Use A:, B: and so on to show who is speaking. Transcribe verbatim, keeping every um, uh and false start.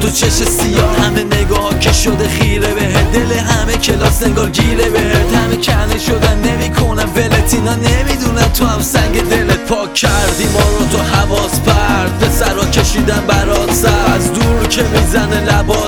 A: تو چش سیاه، همه نگاه که شده خیره بهت، دل همه کلاس انگار گیره بهت، همه کنه شدن نمیکنن ولت، اینا نمیدونن تو هم سنگ دلت پاک کردی ما رو تو حواس پرد، پسرا کشیدن برات سر از دور که میزنه لبات